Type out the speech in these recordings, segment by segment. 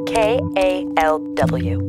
KALW.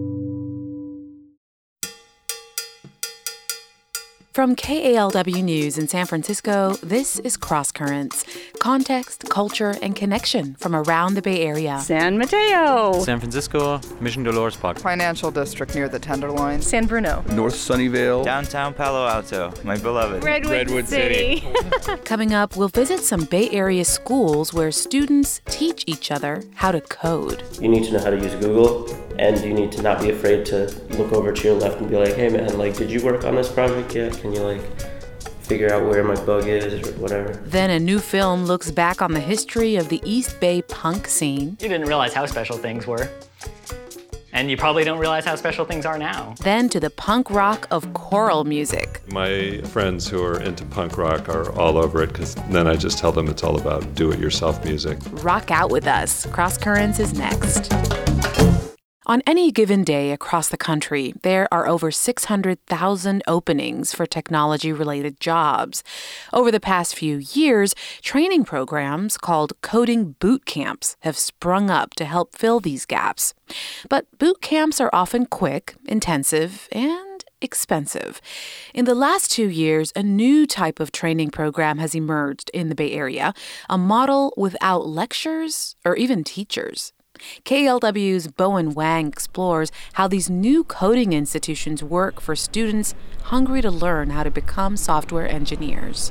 From KALW News in San Francisco, this is Cross Currents, context, culture, and connection from around the Bay Area. San Mateo. San Francisco, Mission Dolores Park. Financial District near the Tenderloin. San Bruno. North Sunnyvale. Downtown Palo Alto, my beloved. Redwood City. Coming up, we'll visit some Bay Area schools where students teach each other how to code. You need to know how to use Google, and you need to not be afraid to look over to your left and be like, hey man, did you work on this project yet? Can you figure out where my bug is or whatever? Then a new film looks back on the history of the East Bay punk scene. You didn't realize how special things were. And you probably don't realize how special things are now. Then to the punk rock of choral music. My friends who are into punk rock are all over it because then I just tell them it's all about do-it-yourself music. Rock out with us. Cross Currents is next. On any given day across the country, there are over 600,000 openings for technology-related jobs. Over the past few years, training programs called coding boot camps have sprung up to help fill these gaps. But boot camps are often quick, intensive, and expensive. In the last 2 years, a new type of training program has emerged in the Bay Area, a model without lectures or even teachers. KLW's Bowen Wang explores how these new coding institutions work for students hungry to learn how to become software engineers.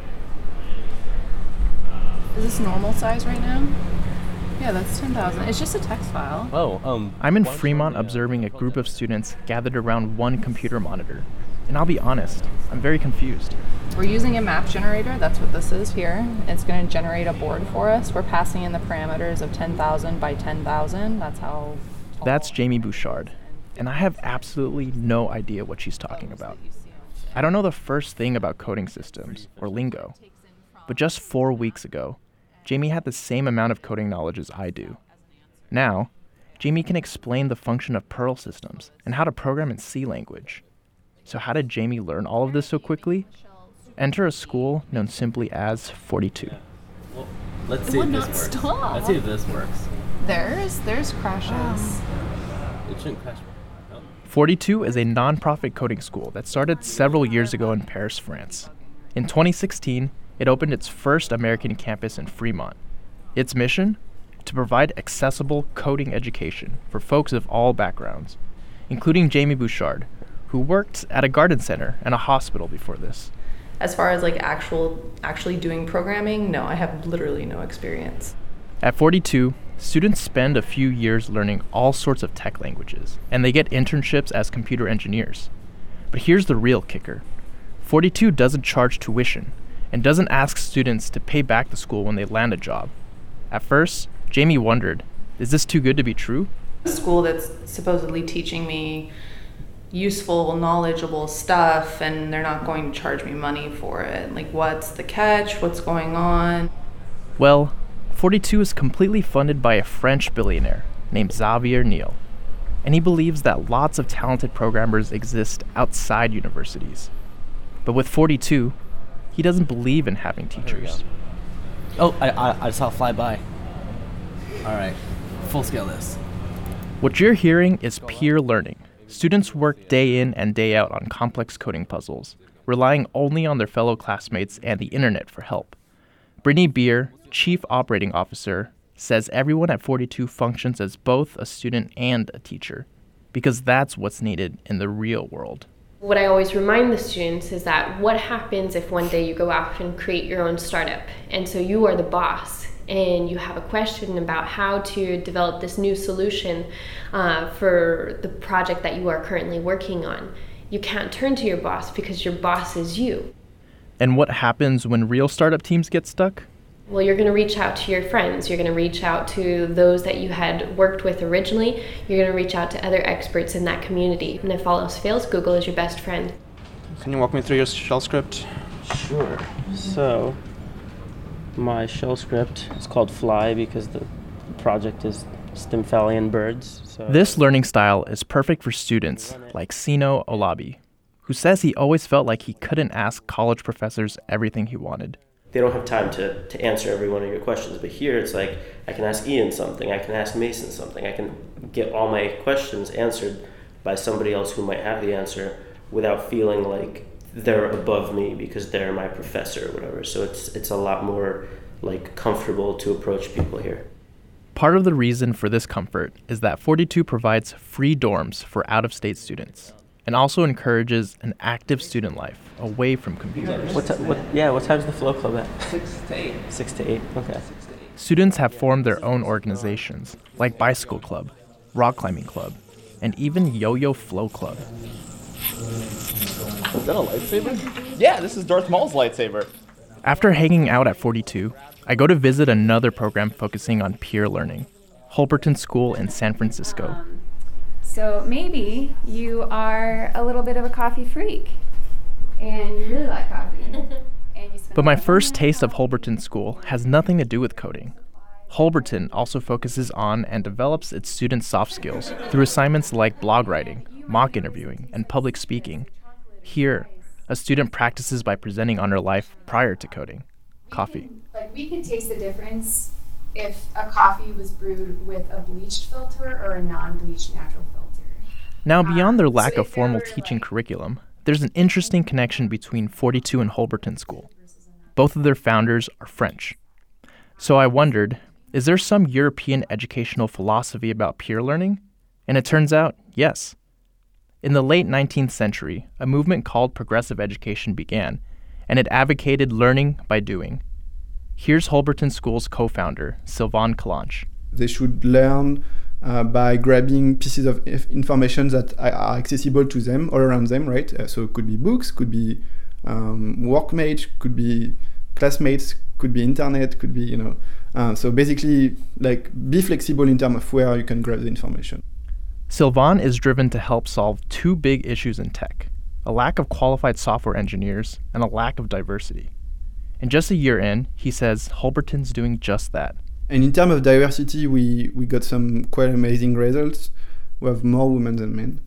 Is this normal size right now? Yeah, that's 10,000. It's just a text file. I'm in Fremont observing a group of students gathered around one computer monitor. And I'll be honest, I'm very confused. We're using a map generator. That's what this is here. It's going to generate a board for us. We're passing in the parameters of 10,000 by 10,000. That's Jamie Bouchard. And I have absolutely no idea what she's talking about. I don't know the first thing about coding systems or lingo. But just 4 weeks ago, Jamie had the same amount of coding knowledge as I do. Now, Jamie can explain the function of Perl systems and how to program in C language. So how did Jamie learn all of this so quickly? Enter a school known simply as 42. Well, let's see if this works. Stop. Let's see if this works. There's crashes. It shouldn't crash. No. 42 is a nonprofit coding school that started several years ago in Paris, France. In 2016, it opened its first American campus in Fremont. Its mission? To provide accessible coding education for folks of all backgrounds, including Jamie Bouchard, who worked at a garden center and a hospital before this. As far as actually doing programming, no, I have literally no experience. At 42, students spend a few years learning all sorts of tech languages, and they get internships as computer engineers. But here's the real kicker. 42 doesn't charge tuition and doesn't ask students to pay back the school when they land a job. At first, Jamie wondered, is this too good to be true? A school that's supposedly teaching me useful, knowledgeable stuff, and they're not going to charge me money for it. What's the catch? What's going on? Well, 42 is completely funded by a French billionaire named Xavier Niel, and he believes that lots of talented programmers exist outside universities. But with 42, he doesn't believe in having teachers. Oh, I saw it fly by. All right, full scale this. What you're hearing is peer learning. Students work day in and day out on complex coding puzzles, relying only on their fellow classmates and the internet for help. Brittany Beer, Chief Operating Officer, says everyone at 42 functions as both a student and a teacher, because that's what's needed in the real world. What I always remind the students is that what happens if one day you go out and create your own startup, and so you are the boss, and you have a question about how to develop this new solution for the project that you are currently working on. You can't turn to your boss because your boss is you. And what happens when real startup teams get stuck? Well, you're going to reach out to your friends. You're going to reach out to those that you had worked with originally. You're going to reach out to other experts in that community. And if all else fails, Google is your best friend. Can you walk me through your shell script? Sure. So, my shell script is called Fly because the project is Stymphalian birds. So this learning style is perfect for students like Sino Olabi, who says he always felt like he couldn't ask college professors everything he wanted. They don't have time to answer every one of your questions. But here it's like, I can ask Ian something, I can ask Mason something, I can get all my questions answered by somebody else who might have the answer without feeling like they're above me because they're my professor or whatever. So it's a lot more like comfortable to approach people here. Part of the reason for this comfort is that 42 provides free dorms for out-of-state students and also encourages an active student life away from computers. What time's the Flow Club at? 6 to 8. 6 to 8, okay. Students have formed their own organizations, like Bicycle Club, Rock Climbing Club, and even Yo-Yo Flow Club. Is that a lightsaber? Yeah, this is Darth Maul's lightsaber. After hanging out at 42, I go to visit another program focusing on peer learning, Holberton School in San Francisco. So maybe you are a little bit of a coffee freak, and you really like coffee. But my first taste of Holberton School has nothing to do with coding. Holberton also focuses on and develops its students' soft skills through assignments like blog writing, mock interviewing, and public speaking. Here, a student practices by presenting on her life prior to coding. Coffee. We could taste the difference if a coffee was brewed with a bleached filter or a non-bleached natural filter. Now, beyond their lack of formal teaching curriculum, there's an interesting connection between 42 and Holberton School. Both of their founders are French. So I wondered, is there some European educational philosophy about peer learning? And it turns out, yes. In the late 19th century, a movement called progressive education began, and it advocated learning by doing. Here's Holberton School's co-founder, Sylvain Calanche. They should learn by grabbing pieces of information that are accessible to them, all around them, right? So it could be books, could be workmates, could be classmates, could be internet, could be, so basically, be flexible in terms of where you can grab the information. Sylvain is driven to help solve two big issues in tech, a lack of qualified software engineers and a lack of diversity. And just a year in, he says Holberton's doing just that. And in terms of diversity, we got some quite amazing results. We have more women than men.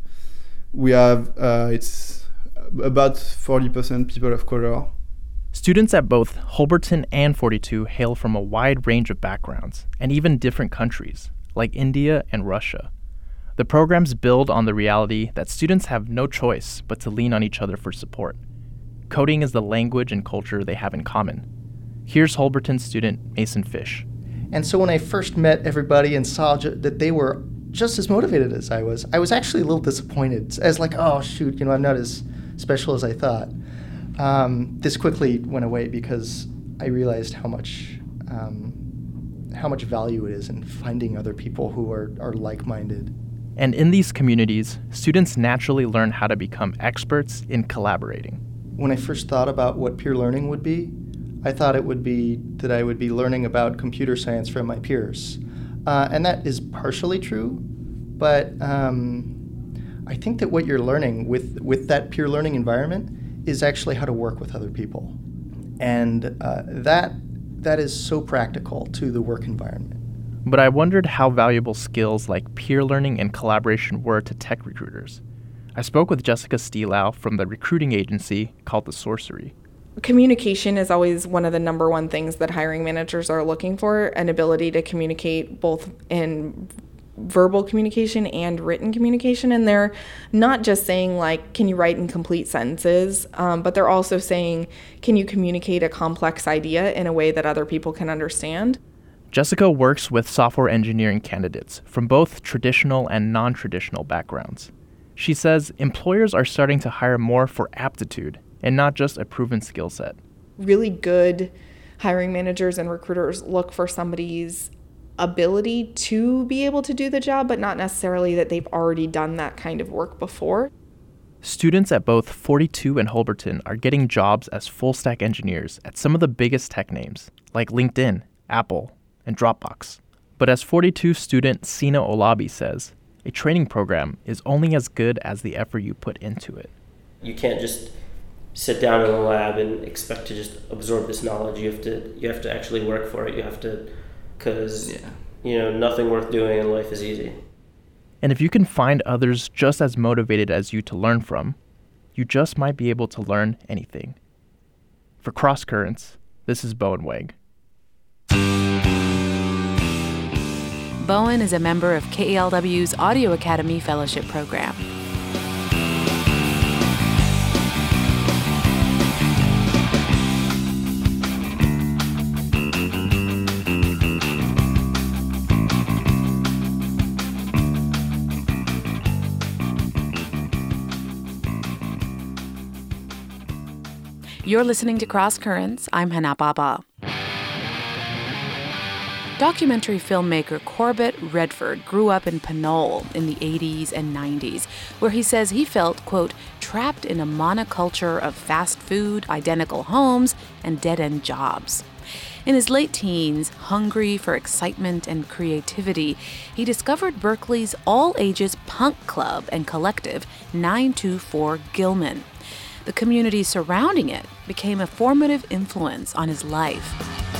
We have, it's about 40% people of color. Students at both Holberton and 42 hail from a wide range of backgrounds, and even different countries, like India and Russia. The programs build on the reality that students have no choice but to lean on each other for support. Coding is the language and culture they have in common. Here's Holberton student Mason Fish. And so when I first met everybody and saw that they were just as motivated as I was actually a little disappointed. As like, oh shoot, I'm not as special as I thought. This quickly went away because I realized how much value it is in finding other people who are like-minded. And in these communities, students naturally learn how to become experts in collaborating. When I first thought about what peer learning would be, I thought it would be that I would be learning about computer science from my peers. And that is partially true, but I think that what you're learning with that peer learning environment is actually how to work with other people. And that is so practical to the work environment. But I wondered how valuable skills like peer learning and collaboration were to tech recruiters. I spoke with Jessica Steelau from the recruiting agency called The Sorcery. Communication is always one of the number one things that hiring managers are looking for, an ability to communicate both in verbal communication and written communication. And they're not just saying, can you write in complete sentences, but they're also saying, can you communicate a complex idea in a way that other people can understand? Jessica works with software engineering candidates from both traditional and non-traditional backgrounds. She says employers are starting to hire more for aptitude and not just a proven skill set. Really good hiring managers and recruiters look for somebody's ability to be able to do the job, but not necessarily that they've already done that kind of work before. Students at both 42 and Holberton are getting jobs as full-stack engineers at some of the biggest tech names, like LinkedIn, Apple, and Dropbox. But as 42 student Sina Olabi says, a training program is only as good as the effort you put into it. You can't just sit down in a lab and expect to just absorb this knowledge. You have to actually work for it. You have to, because nothing worth doing in life is easy. And if you can find others just as motivated as you to learn from, you just might be able to learn anything. For Cross Currents, This is Bowen Wegg. Bowen is a member of KALW's Audio Academy Fellowship Program. You're listening to Cross Currents. I'm Hana Baba. Documentary filmmaker Corbett Redford grew up in Pinole in the 80s and 90s, where he says he felt, quote, trapped in a monoculture of fast food, identical homes, and dead-end jobs. In his late teens, hungry for excitement and creativity, he discovered Berkeley's all-ages punk club and collective 924 Gilman. The community surrounding it became a formative influence on his life.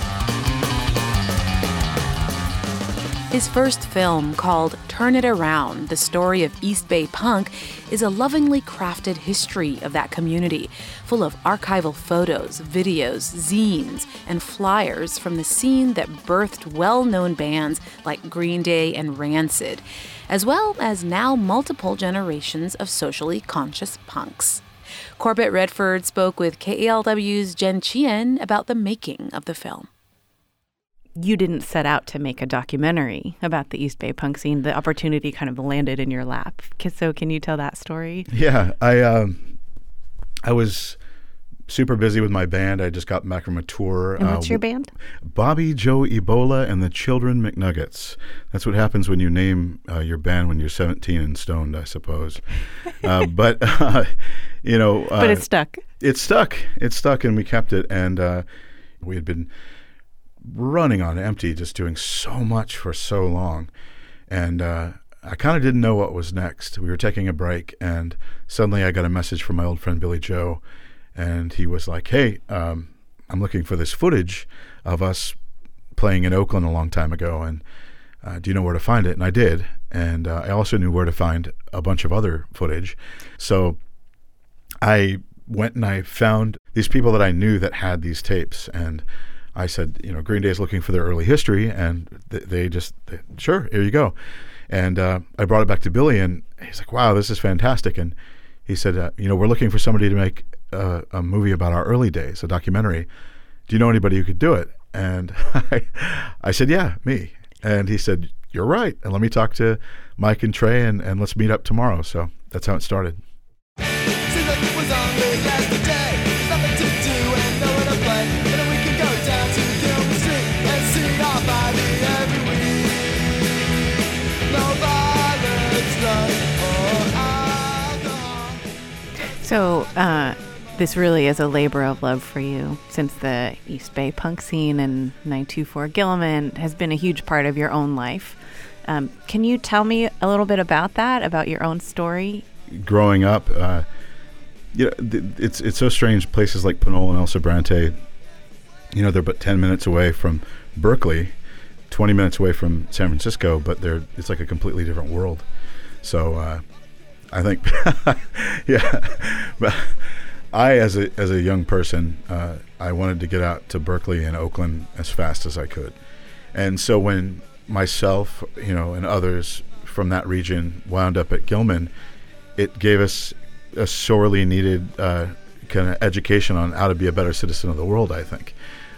His first film, called Turn It Around, The Story of East Bay Punk, is a lovingly crafted history of that community, full of archival photos, videos, zines, and flyers from the scene that birthed well-known bands like Green Day and Rancid, as well as now multiple generations of socially conscious punks. Corbett Redford spoke with KALW's Jen Chien about the making of the film. You didn't set out to make a documentary about the East Bay punk scene. The opportunity kind of landed in your lap. So can you tell that story? Yeah, I was super busy with my band. I just got back from a tour. And what's your band? Bobby Joe Ebola and the Children McNuggets. That's what happens when you name your band when you're 17 and stoned, I suppose. But it stuck. It stuck, and we kept it. And we had been running on empty, just doing so much for so long. And I kind of didn't know what was next. We were taking a break, and suddenly I got a message from my old friend Billy Joe, and he was like, hey, I'm looking for this footage of us playing in Oakland a long time ago, and do you know where to find it? And I did, and I also knew where to find a bunch of other footage. So I went and I found these people that I knew that had these tapes, and I said, Green Day is looking for their early history, and they sure, here you go. And I brought it back to Billy, and he's like, wow, this is fantastic. And he said, we're looking for somebody to make a movie about our early days, a documentary. Do you know anybody who could do it? And I said, yeah, me. And he said, you're right. And let me talk to Mike and Trey, and let's meet up tomorrow. So that's how it started. So this really is a labor of love for you, since the East Bay punk scene and 924 Gilman has been a huge part of your own life. Can you tell me a little bit about that, about your own story? Growing up, it's so strange. Places like Pinole and El Sobrante, they're but 10 minutes away from Berkeley, 20 minutes away from San Francisco, but it's like a completely different world. So I think, yeah, but I, as a young person, I wanted to get out to Berkeley and Oakland as fast as I could. And so when myself, and others from that region wound up at Gilman, it gave us a sorely needed kind of education on how to be a better citizen of the world, I think.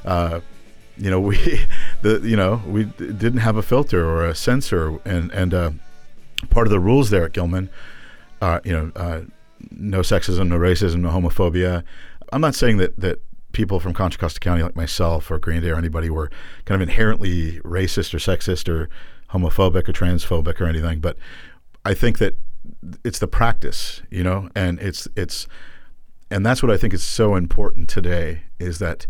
We didn't have a filter or a censor, and part of the rules there at Gilman, no sexism, no racism, no homophobia. I'm not saying that people from Contra Costa County like myself or Green Day or anybody were kind of inherently racist or sexist or homophobic or transphobic or anything, but I think that it's the practice, and and that's what I think is so important today, is that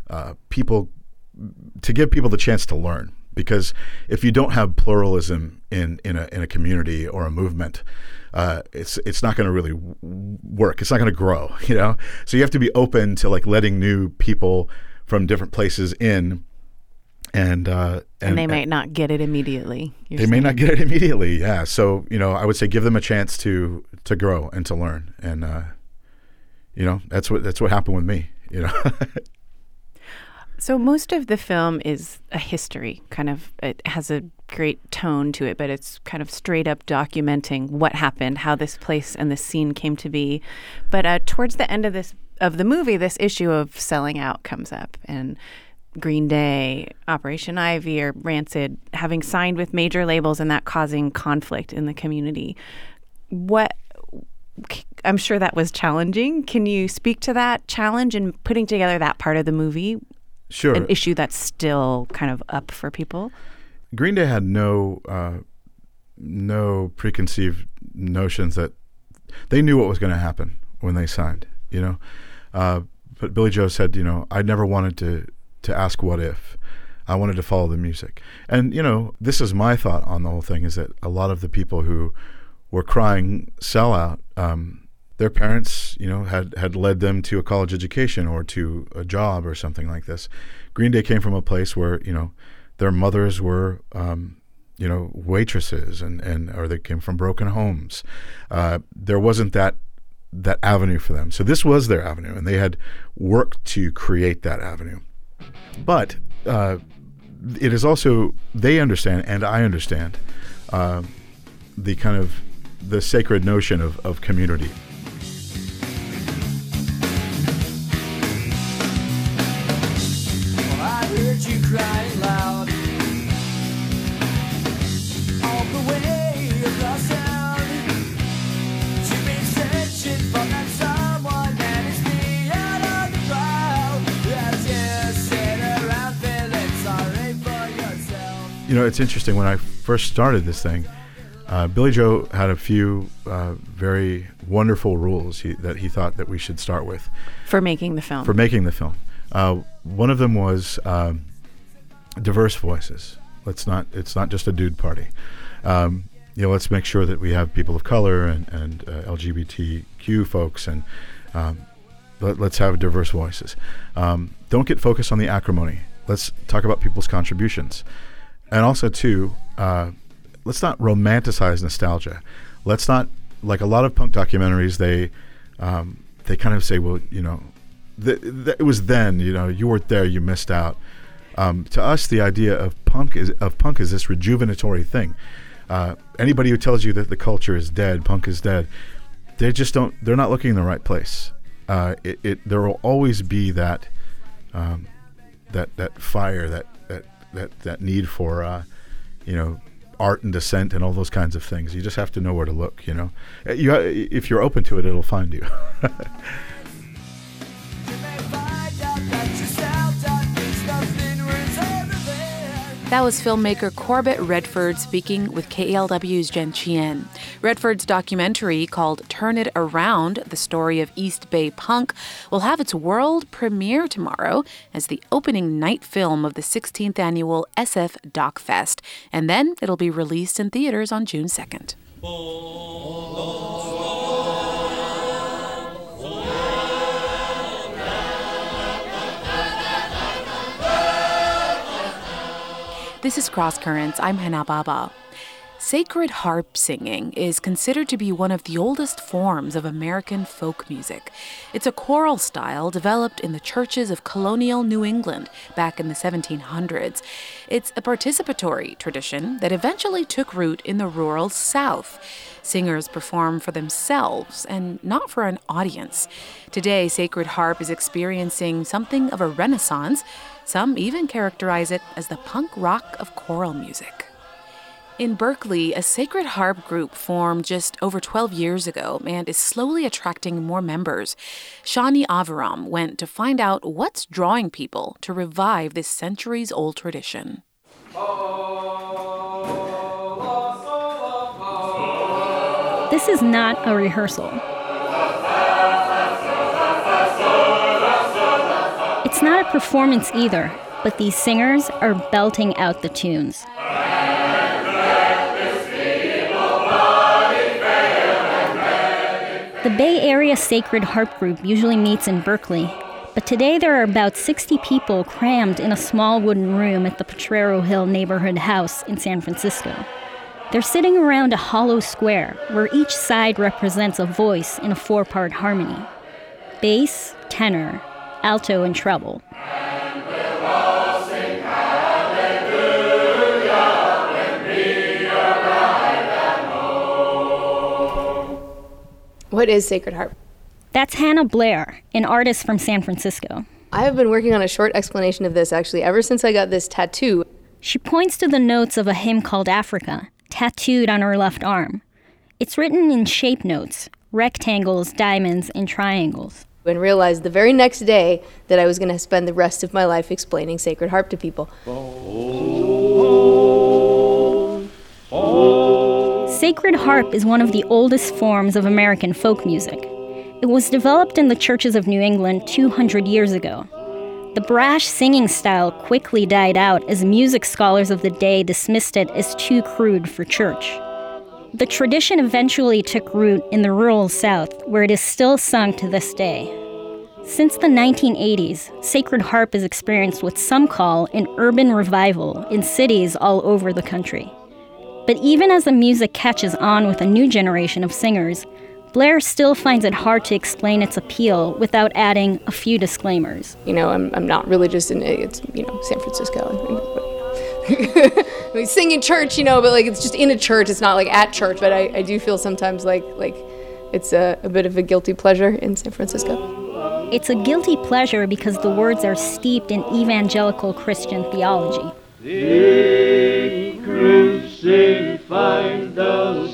to give people the chance to learn. Because if you don't have pluralism in a community or a movement, it's not going to really work. It's not going to grow, So you have to be open to letting new people from different places in, and they might not get it immediately. They may not get it immediately, yeah. So I would say give them a chance to grow and to learn, and that's what happened with me, So most of the film is a history, it has a great tone to it, but it's kind of straight up documenting what happened, how this place and this scene came to be. But towards the end of the movie, this issue of selling out comes up, and Green Day, Operation Ivy, or Rancid having signed with major labels and that causing conflict in the community. I'm sure that was challenging. Can you speak to that challenge in putting together that part of the movie? Sure. An issue that's still kind of up for people? Green Day had no preconceived notions that they knew what was going to happen when they signed, But Billie Joe said, I never wanted to ask what if. I wanted to follow the music. And, this is my thought on the whole thing, is that a lot of the people who were crying sellout, their parents, had led them to a college education or to a job or something like this. Green Day came from a place where, their mothers were, waitresses or they came from broken homes. There wasn't that avenue for them. So this was their avenue, and they had worked to create that avenue. But it is also, they understand, and I understand, the sacred notion of community. Well, I heard you crying loud all the way across town. You've been searching for that someone that is beyond all the crowd. As you sit around feeling sorry for yourself. It's interesting. When I first started this thing, Billie Joe had a few very wonderful rules that he thought that we should start with. For making the film. One of them was diverse voices. It's not just a dude party. Let's make sure that we have people of color and LGBTQ folks, and let's have diverse voices. Don't get focused on the acrimony. Let's talk about people's contributions. And also, too, let's not romanticize nostalgia. Let's not, like a lot of punk documentaries, they kind of say, well, it was then, you weren't there, you missed out. To us, the idea of punk is this rejuvenatory thing. Anybody who tells you that the culture is dead, punk is dead, they're not looking in the right place. There will always be that fire, that need for, art and dissent and all those kinds of things. You just have to know where to look, if you're open to it, it'll find you. That was filmmaker Corbett Redford speaking with KALW's Jen Chien. Redford's documentary called Turn It Around, the story of East Bay punk, will have its world premiere tomorrow as the opening night film of the 16th annual SF Doc Fest. And then it'll be released in theaters on June 2nd. This is Cross Currents. I'm Hannah Baba. Sacred harp singing is considered to be one of the oldest forms of American folk music. It's a choral style developed in the churches of colonial New England back in the 1700s. It's a participatory tradition that eventually took root in the rural South. Singers perform for themselves and not for an audience. Today, sacred harp is experiencing something of a renaissance. Some even characterize it as the punk rock of choral music. In Berkeley, a sacred harp group formed just over 12 years ago and is slowly attracting more members. Shani Avaram went to find out what's drawing people to revive this centuries-old tradition. This is not a rehearsal. It's not a performance either, but these singers are belting out the tunes. The Bay Area Sacred Harp Group usually meets in Berkeley, but today there are about 60 people crammed in a small wooden room at the Potrero Hill Neighborhood House in San Francisco. They're sitting around a hollow square where each side represents a voice in a 4-part harmony: bass, tenor, alto, and treble. What is Sacred Harp? That's Hannah Blair, an artist from San Francisco. I have been working on a short explanation of this, actually, ever since I got this tattoo. She points to the notes of a hymn called Africa, tattooed on her left arm. It's written in shape notes, rectangles, diamonds, and triangles. And realized the very next day that I was going to spend the rest of my life explaining Sacred Harp to people. Sacred Harp is one of the oldest forms of American folk music. It was developed in the churches of New England 200 years ago. The brash singing style quickly died out as music scholars of the day dismissed it as too crude for church. The tradition eventually took root in the rural South, where it is still sung to this day. Since the 1980s, Sacred Harp is experienced what some call an urban revival in cities all over the country. But even as the music catches on with a new generation of singers, Blair still finds it hard to explain its appeal without adding a few disclaimers. I'm not religious, and it's, San Francisco. We sing in church, but it's just in a church. It's not at church, but I do feel sometimes like it's a bit of a guilty pleasure in San Francisco. It's a guilty pleasure because the words are steeped in evangelical Christian theology. Find the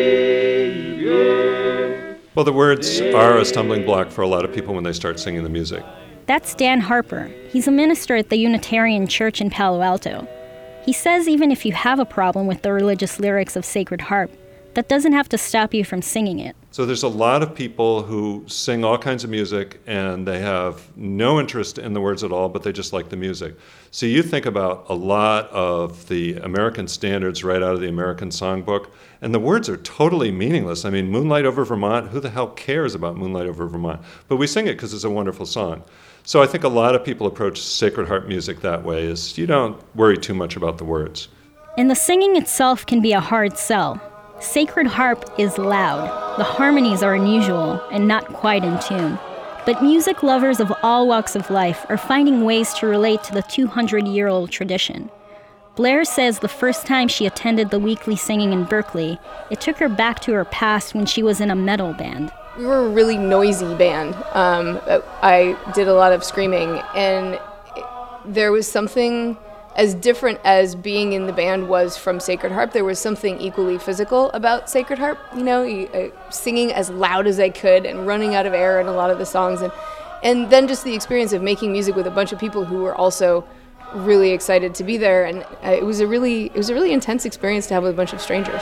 Savior. Well, the words are a stumbling block for a lot of people when they start singing the music. That's Dan Harper. He's a minister at the Unitarian Church in Palo Alto. He says even if you have a problem with the religious lyrics of Sacred Harp, that doesn't have to stop you from singing it. So there's a lot of people who sing all kinds of music and they have no interest in the words at all, but they just like the music. So you think about a lot of the American standards right out of the American Songbook, and the words are totally meaningless. I mean, Moonlight Over Vermont, who the hell cares about Moonlight Over Vermont? But we sing it because it's a wonderful song. So I think a lot of people approach Sacred Harp music that way, is you don't worry too much about the words. And the singing itself can be a hard sell. Sacred Harp is loud. The harmonies are unusual and not quite in tune. But music lovers of all walks of life are finding ways to relate to the 200-year-old tradition. Blair says the first time she attended the weekly singing in Berkeley, it took her back to her past when she was in a metal band. We were a really noisy band. I did a lot of screaming, and there was something as different as being in the band was from Sacred Harp. There was something equally physical about Sacred Harp, singing as loud as I could and running out of air in a lot of the songs, and then just the experience of making music with a bunch of people who were also really excited to be there, and it was a really intense experience to have with a bunch of strangers.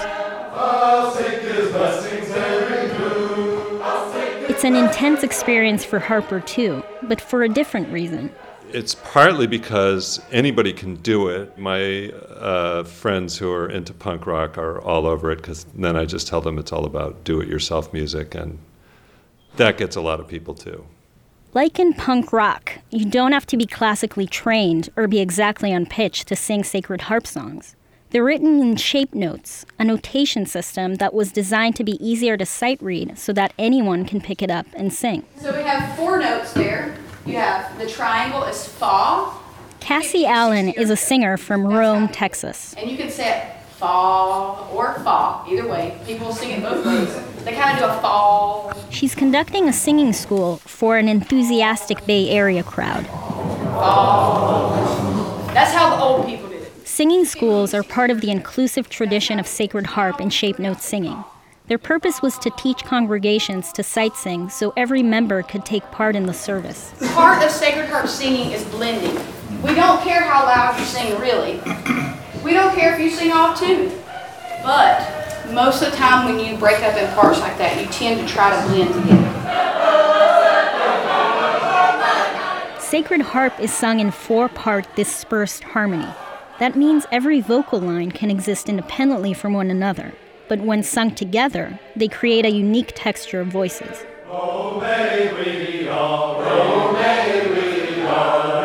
It's an intense experience for Harper too, but for a different reason. It's partly because anybody can do it. My friends who are into punk rock are all over it, because then I just tell them it's all about do-it-yourself music, and that gets a lot of people too. Like in punk rock, you don't have to be classically trained or be exactly on pitch to sing Sacred Harp songs. They're written in shape notes, a notation system that was designed to be easier to sight read so that anyone can pick it up and sing. So we have 4 notes there. You have the triangle is fa. Cassie Allen is a singer from Rome, Texas. And you can say it fa or fa, either way. People sing it both ways. They kind of do a fa. She's conducting a singing school for an enthusiastic Bay Area crowd. Fa. That's how the old people did it. Singing schools are part of the inclusive tradition of Sacred Harp and shape note singing. Their purpose was to teach congregations to sight sing so every member could take part in the service. Part of Sacred Harp singing is blending. We don't care how loud you sing, really. We don't care if you sing off tune. But most of the time when you break up in parts like that, you tend to try to blend together. Sacred Harp is sung in 4-part dispersed harmony. That means every vocal line can exist independently from one another. But when sung together, they create a unique texture of voices. Oh, may we all, oh, may we all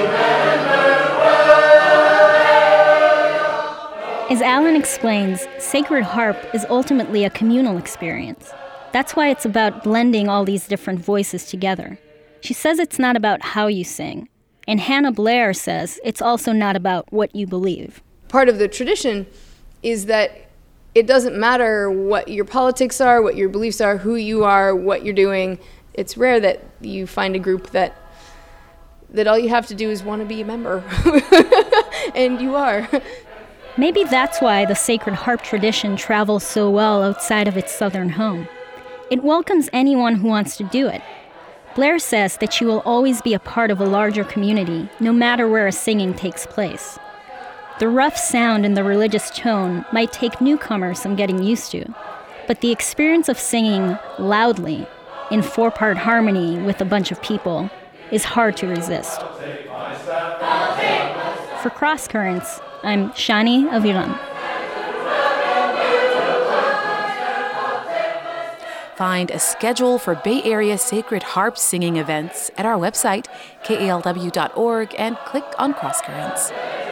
remember. As Allen explains, Sacred Harp is ultimately a communal experience. That's why it's about blending all these different voices together. She says it's not about how you sing. And Hannah Blair says it's also not about what you believe. Part of the tradition is that it doesn't matter what your politics are, what your beliefs are, who you are, what you're doing. It's rare that you find a group that all you have to do is want to be a member. And you are. Maybe that's why the Sacred Harp tradition travels so well outside of its southern home. It welcomes anyone who wants to do it. Blair says that she will always be a part of a larger community, no matter where a singing takes place. The rough sound and the religious tone might take newcomers some getting used to, but the experience of singing loudly, in 4-part harmony with a bunch of people, is hard to resist. For Cross Currents, I'm Shani Aviram. Find a schedule for Bay Area Sacred Harp singing events at our website, kalw.org, and click on Cross Currents.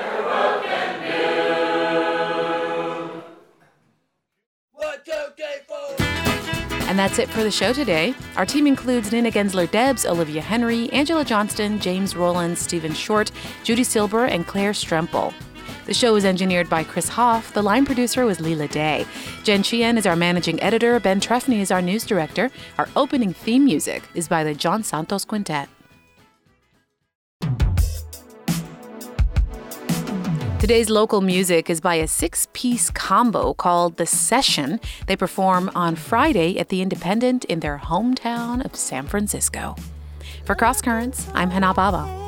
And that's it for the show today. Our team includes Nina Gensler-Debs, Olivia Henry, Angela Johnston, James Rowland, Stephen Short, Judy Silber, and Claire Strempel. The show was engineered by Chris Hoff. The line producer was Leela Day. Jen Chien is our managing editor. Ben Trefny is our news director. Our opening theme music is by the John Santos Quintet. Today's local music is by a 6-piece combo called The Session. They perform on Friday at the Independent in their hometown of San Francisco. For Cross Currents, I'm Hannah Baba.